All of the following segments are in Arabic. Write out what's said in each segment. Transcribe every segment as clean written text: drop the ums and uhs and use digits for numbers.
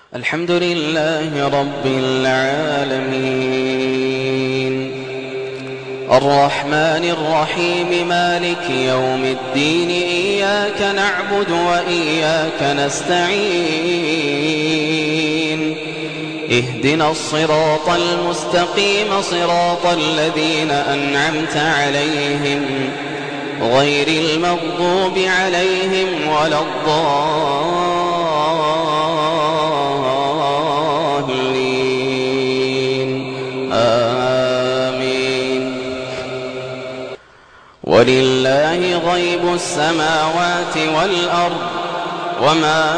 الحمد لله رب العالمين الرحمن الرحيم مالك يوم الدين إياك نعبد وإياك نستعين اهدنا الصراط المستقيم صراط الذين أنعمت عليهم غير المغضوب عليهم ولا الضالين آمين. ولله غيب السماوات والأرض وما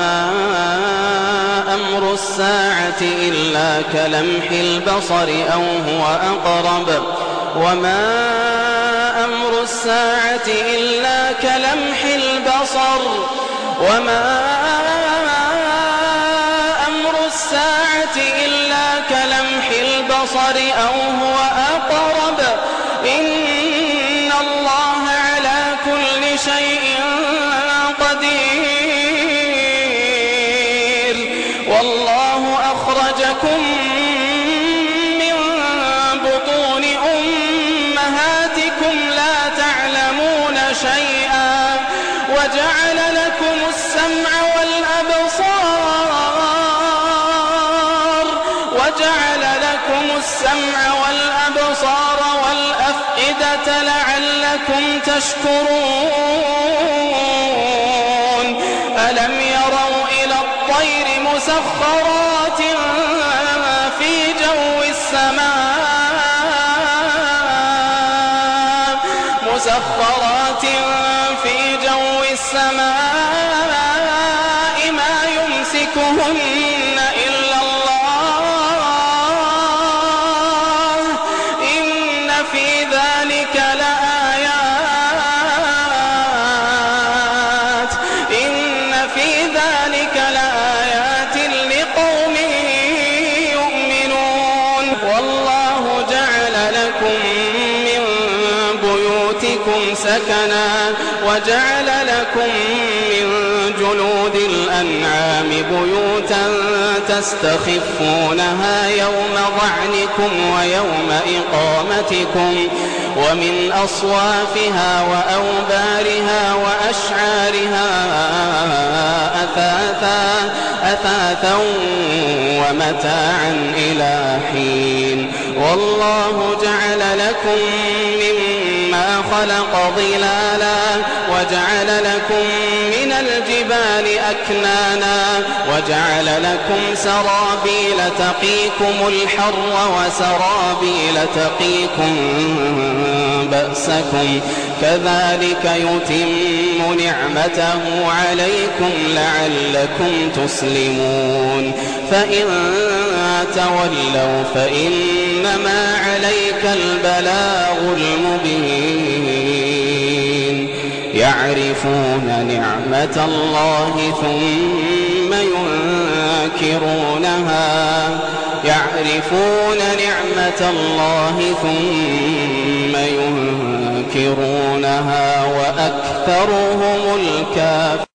أمر الساعة إلا كلمح البصر أو هو أقرب وما أمر الساعة إلا كلمح البصر وما أمر الساعة إلا كلمح البصر أو هو أقرب إن الله على كل شيء قدير. والله أخرجكم من بطون أمهاتكم لا تعلمون شيئا وجعل لكم السمع والأبصار والأفئدة لعلكم تشكرون. ألم يروا إلى الطير مسخرات في جو السماء ما يمسكهن إلا الله إن في ذلك لآيات لقوم يؤمنون. والله جعل لكم من بيوتكم سكنا وجعل لكم من جلود الأنعام بيوتا تستخفونها يوم ظعنكم ويوم إقامتكم ومن أصوافها وأوبارها وأشعارها أثاثا ومتاعا إلى حين. والله جعل لكم مما خلق ظلالا وجعل لكم من الجبال أكنانا وجعل لكم سرابيل تقيكم الحر وسرابيل تقيكم بأسكم كذلك يتم نعمته عليكم لعلكم تسلمون. فإن تولوا فإنما عليك البلاغ المبين. يعرفون نعمة الله ثم ينكرونها وأكثرهم الكافرون.